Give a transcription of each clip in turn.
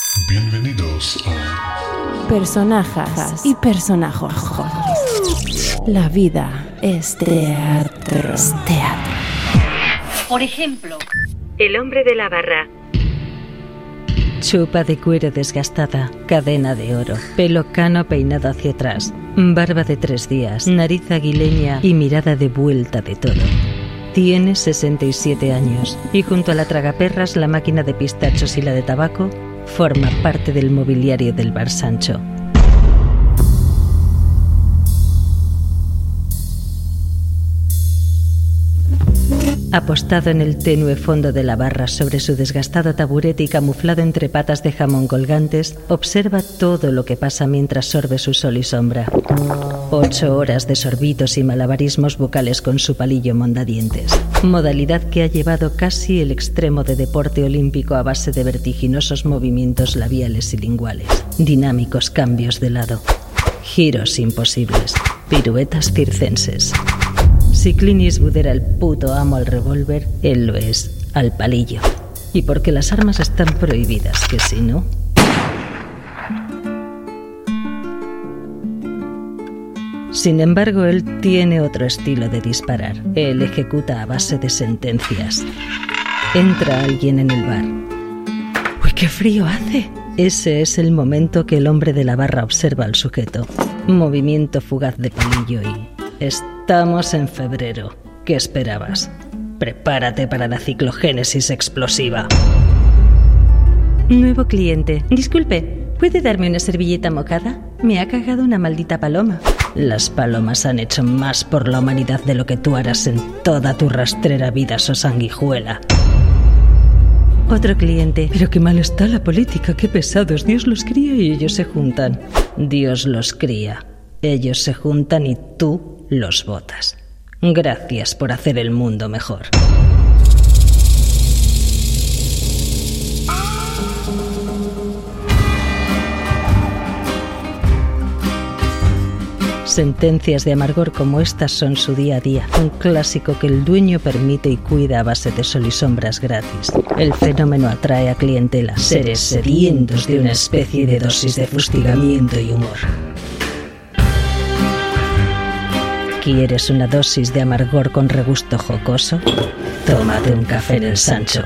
Bienvenidos a Personajes y personajos. La vida es teatro. Por ejemplo, El hombre de la barra. Chupa de cuero desgastada, cadena de oro, pelo cano peinado hacia atrás, barba de 3 días, nariz aguileña y mirada de vuelta de todo. Tiene 67 años y junto a la tragaperras, la máquina de pistachos y la de tabaco forma parte del mobiliario del bar Sancho. Apostado en el tenue fondo de la barra sobre su desgastado taburete y camuflado entre patas de jamón colgantes, observa todo lo que pasa mientras sorbe su sol y sombra. 8 horas de sorbitos y malabarismos bucales con su palillo mondadientes. Modalidad que ha llevado casi el extremo de deporte olímpico a base de vertiginosos movimientos labiales y linguales. Dinámicos cambios de lado. Giros imposibles. Piruetas circenses. Si Clint Eastwood era el puto amo al revólver, él lo es al palillo. Y porque las armas están prohibidas, que si no... Sin embargo, él tiene otro estilo de disparar. Él ejecuta a base de sentencias. Entra alguien en el bar. ¡Uy, qué frío hace! Ese es el momento que el hombre de la barra observa al sujeto. Movimiento fugaz de palillo y... Estamos en febrero. ¿Qué esperabas? Prepárate para la ciclogénesis explosiva. Nuevo cliente. Disculpe, ¿puede darme una servilleta mojada? Me ha cagado una maldita paloma. Las palomas han hecho más por la humanidad de lo que tú harás en toda tu rastrera vida, sanguijuela. Otro cliente. Pero qué mal está la política, qué pesados. Dios los cría y ellos se juntan. Dios los cría. Ellos se juntan y tú los votas. Gracias por hacer el mundo mejor. Sentencias de amargor como estas son su día a día. Un clásico que el dueño permite y cuida a base de sol y sombras gratis. El fenómeno atrae a clientela, seres sedientos de una especie de dosis de fustigamiento y humor. ¿Quieres una dosis de amargor con regusto jocoso? Tómate un café en el Sancho.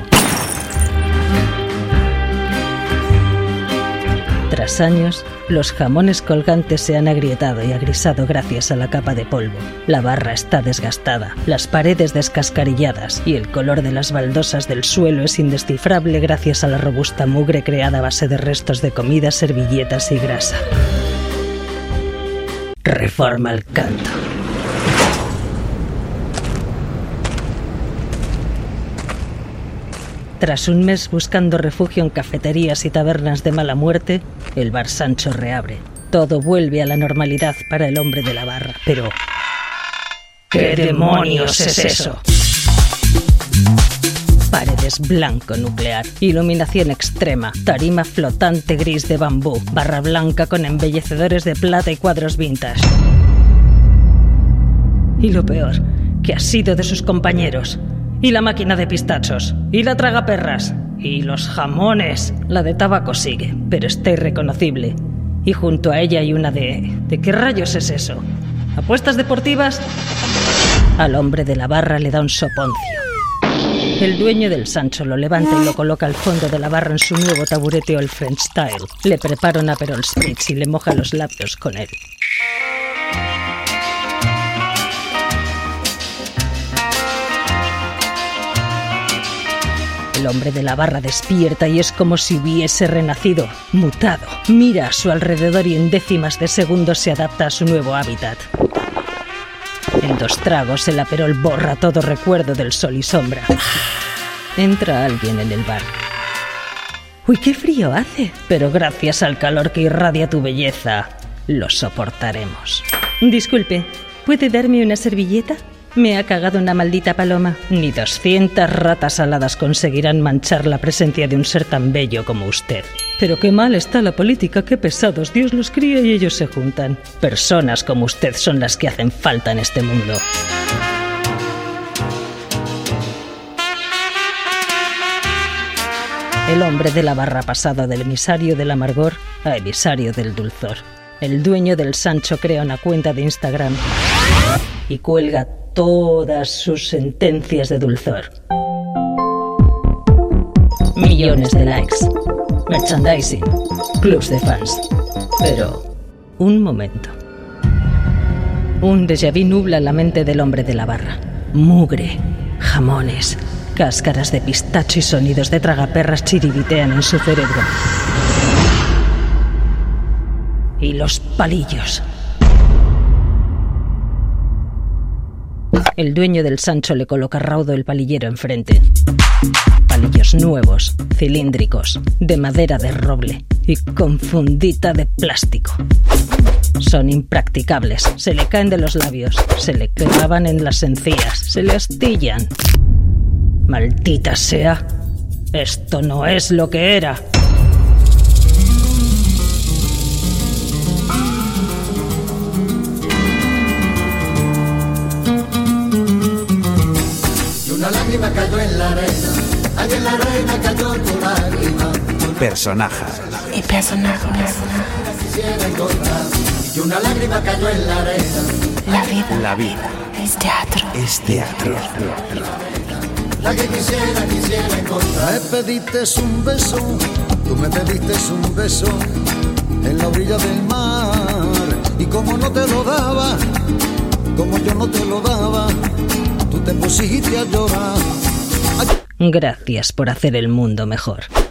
Tras años, los jamones colgantes se han agrietado y agrisado gracias a la capa de polvo. La barra está desgastada, las paredes descascarilladas y el color de las baldosas del suelo es indescifrable gracias a la robusta mugre creada a base de restos de comida, servilletas y grasa. Reforma al canto. Tras un mes buscando refugio en cafeterías y tabernas de mala muerte, el bar Sancho reabre. Todo vuelve a la normalidad para el hombre de la barra, pero... ¿qué demonios es eso? Paredes blanco nuclear, iluminación extrema, tarima flotante gris de bambú, barra blanca con embellecedores de plata y cuadros vintage. Y lo peor, que ha sido de sus compañeros. Y la máquina de pistachos, y la tragaperras, y los jamones. La de tabaco sigue, pero está irreconocible. Y junto a ella hay una de... ¿de qué rayos es eso? ¿Apuestas deportivas? Al hombre de la barra le da un soponcio. El dueño del Sancho lo levanta y lo coloca al fondo de la barra en su nuevo taburete Old French Style. Le prepara un Aperol Spritz y le moja los labios con él. El hombre de la barra despierta y es como si hubiese renacido, mutado. Mira a su alrededor y en décimas de segundo se adapta a su nuevo hábitat. En 2 tragos el Aperol borra todo recuerdo del sol y sombra. Entra alguien en el bar. ¡Uy, qué frío hace! Pero gracias al calor que irradia tu belleza, lo soportaremos. Disculpe, ¿puede darme una servilleta? Me ha cagado una maldita paloma. Ni 200 ratas aladas conseguirán manchar la presencia de un ser tan bello como usted. Pero qué mal está la política, qué pesados. Dios los cría y ellos se juntan. Personas como usted son las que hacen falta en este mundo. El hombre de la barra pasado del emisario del amargor a emisario del dulzor. El dueño del Sancho crea una cuenta de Instagram y cuelga todas sus sentencias de dulzor. Millones de likes, merchandising, clubs de fans. Pero, un momento. Un déjà vu nubla la mente del hombre de la barra. Mugre, jamones, cáscaras de pistacho y sonidos de tragaperras chiribitean en su cerebro. Y los palillos. El dueño del Sancho le coloca raudo el palillero enfrente. Palillos nuevos, cilíndricos, de madera de roble y con fundita de plástico. Son impracticables, se le caen de los labios, se le clavan en las encías, se le astillan. Maldita sea, esto no es lo que era. Una lágrima cayó en la arena, allí en la arena cayó tu lágrima. Personajes. Y personajes. Quisiera encontrar. Y una lágrima cayó en la arena. La vida Es teatro. es teatro. La que quisiera encontrar. Me pediste un beso, tú me pediste un beso en la orilla del mar. Y como no te lo daba, como yo no te lo daba, tú te pusiste a llorar. Gracias por hacer el mundo mejor.